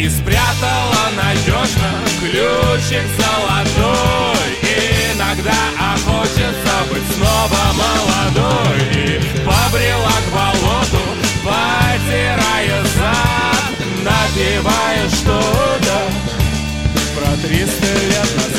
и спрятала надежно ключик золотой. Иногда хочется быть снова молодой. И побрела к болоту, потирая зад, напевая что-то про 300 лет назад.